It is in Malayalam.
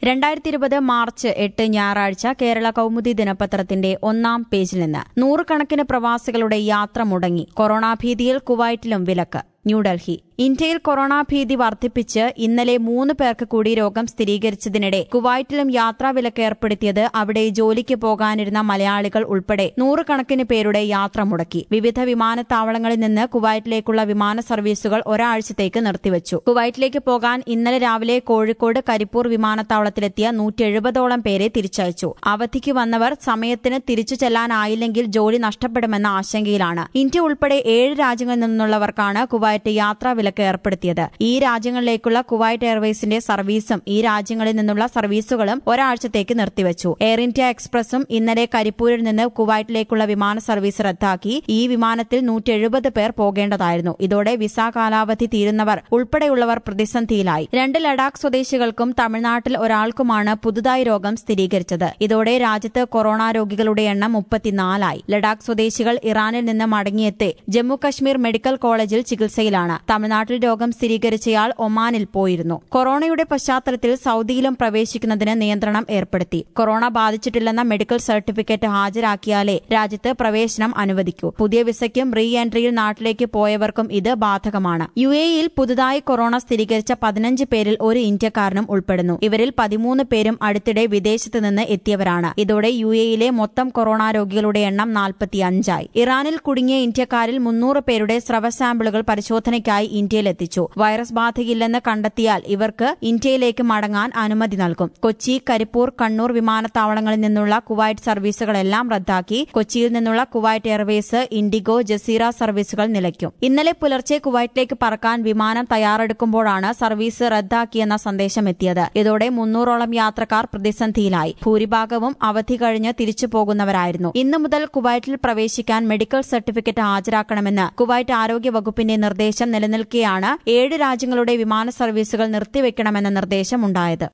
2020 മാർച്ച് 8 ഞായറാഴ്ച കേരള കൗമുദി ദിനപത്രത്തിന്റെ ഒന്നാം പേജിൽ നിന്ന് 100 പ്രവാസികളുടെ യാത്ര മുടങ്ങി. കൊറോണ ഭീതിയിൽ കുവൈറ്റിലും വിലക്ക്. ന്യൂഡൽഹി. ഇന്ത്യയിൽ കൊറോണ ഭീതി വർദ്ധിപ്പിച്ച് ഇന്നലെ 3 പേർക്ക് കൂടി രോഗം സ്ഥിരീകരിച്ചതിനിടെ കുവൈറ്റിലും യാത്രാവിലക്ക് ഏർപ്പെടുത്തിയത് അവിടെ ജോലിക്ക് പോകാനിരുന്ന മലയാളികൾ ഉൾപ്പെടെ 100 പേരുടെ യാത്ര മുടക്കി. വിവിധ വിമാനത്താവളങ്ങളിൽ നിന്ന് കുവൈറ്റിലേക്കുള്ള വിമാന സർവീസുകൾ ഒരാഴ്ചത്തേക്ക് നിർത്തിവച്ചു. കുവൈറ്റിലേക്ക് പോകാൻ ഇന്നലെ രാവിലെ കോഴിക്കോട് കരിപ്പൂർ വിമാനത്താവളത്തിലെത്തിയ 170ഓളം പേരെ തിരിച്ചയച്ചു. അവധിക്ക് വന്നവർ സമയത്തിന് തിരിച്ചു ചെല്ലാനായില്ലെങ്കിൽ ജോലി നഷ്ടപ്പെടുമെന്ന ആശങ്കയിലാണ്. ഇന്ത്യ ഉൾപ്പെടെ 7 രാജ്യങ്ങളിൽ നിന്നുള്ളവർക്കാണ് കുവൈറ്റ് യാത്രാവിലക്ക് ഏർപ്പെടുത്തിയത്. ഈ രാജ്യങ്ങളിലേക്കുള്ള കുവൈറ്റ് എയർവേസിന്റെ സർവീസും ഈ രാജ്യങ്ങളിൽ നിന്നുള്ള സർവീസുകളും ഒരാഴ്ചത്തേക്ക് നിർത്തിവച്ചു. എയർ ഇന്ത്യ എക്സ്പ്രസും ഇന്നലെ കരിപ്പൂരിൽ നിന്ന് കുവൈറ്റിലേക്കുള്ള വിമാന സർവീസ് റദ്ദാക്കി. ഈ വിമാനത്തിൽ 170 പേർ പോകേണ്ടതായിരുന്നു. ഇതോടെ വിസ കാലാവധി തീരുന്നവർ ഉൾപ്പെടെയുള്ളവർ പ്രതിസന്ധിയിലായി. 2 ലഡാക്ക് സ്വദേശികൾക്കും തമിഴ്നാട്ടിൽ ഒരാൾക്കുമാണ് പുതുതായി രോഗം സ്ഥിരീകരിച്ചത്. ഇതോടെ രാജ്യത്ത് കൊറോണ രോഗികളുടെ എണ്ണം 34 ആയി. ലഡാക്ക് സ്വദേശികൾ ഇറാനിൽ നിന്ന് മടങ്ങിയെത്തി ജമ്മു കശ്മീർ മെഡിക്കൽ കോളേജിൽ ചികിത്സയിലാണ്. തമിഴ്നാട്ടിൽ രോഗം സ്ഥിരീകരിച്ചയാൾ ഒമാനിൽ പോയിരുന്നു. കൊറോണയുടെ പശ്ചാത്തലത്തിൽ സൌദിയിലും പ്രവേശിക്കുന്നതിന് നിയന്ത്രണം ഏർപ്പെടുത്തി. കൊറോണ ബാധിച്ചിട്ടില്ലെന്ന മെഡിക്കൽ സർട്ടിഫിക്കറ്റ് ഹാജരാക്കിയാലേ രാജ്യത്ത് പ്രവേശനം അനുവദിക്കൂ. പുതിയ വിസയ്ക്കും റീ എൻട്രിയിൽ നാട്ടിലേക്ക് പോയവർക്കും ഇത് ബാധകമാണ്. UAEയിൽ പുതുതായി കൊറോണ സ്ഥിരീകരിച്ച 15 പേരിൽ ഒരു ഇന്ത്യക്കാരനും ഉൾപ്പെടുന്നു. ഇവരിൽ 13 പേരും അടുത്തിടെ വിദേശത്ത് നിന്ന് എത്തിയവരാണ്. ഇതോടെ UAEയിലെ മൊത്തം കൊറോണ രോഗികളുടെ എണ്ണം 45ആയി. ഇറാനിൽ കുടുങ്ങിയ ഇന്ത്യക്കാരിൽ 300 പേരുടെ സ്രവ സാമ്പിളുകൾ പരിശോധനയ്ക്കായി ഇന്ത്യയിലെത്തിച്ചു. വൈറസ് ബാധയില്ലെന്ന് കണ്ടെത്തിയാൽ ഇവർക്ക് ഇന്ത്യയിലേക്ക് മടങ്ങാൻ അനുമതി നൽകും. കൊച്ചി, കരിപ്പൂർ, കണ്ണൂർ വിമാനത്താവളങ്ങളിൽ നിന്നുള്ള കുവൈറ്റ് സർവീസുകളെല്ലാം റദ്ദാക്കി. കൊച്ചിയിൽ നിന്നുള്ള കുവൈറ്റ് എയർവേസ്, ഇൻഡിഗോ, ജസീറ സർവീസുകൾ നിലയ്ക്കും. ഇന്നലെ പുലർച്ചെ കുവൈറ്റിലേക്ക് പറക്കാൻ വിമാനം തയ്യാറെടുക്കുമ്പോഴാണ് സർവീസ് റദ്ദാക്കിയെന്ന സന്ദേശം എത്തിയത്. ഇതോടെ 300ഓളം യാത്രക്കാർ പ്രതിസന്ധിയിലായി. ഭൂരിഭാഗവും അവധി കഴിഞ്ഞ് തിരിച്ചു പോകുന്നവരായിരുന്നു. ഇന്നു മുതൽ കുവൈറ്റിൽ പ്രവേശിക്കാൻ മെഡിക്കൽ സർട്ടിഫിക്കറ്റ് ഹാജരാക്കണമെന്ന് കുവൈറ്റ് ആരോഗ്യ വകുപ്പിന്റെ നിർദ്ദേശം നിലനിൽക്കെയാണ് 7 രാജ്യങ്ങളുടെ വിമാന സർവീസുകൾ നിർത്തിവെക്കണമെന്ന നിർദ്ദേശം ഉണ്ടായത്.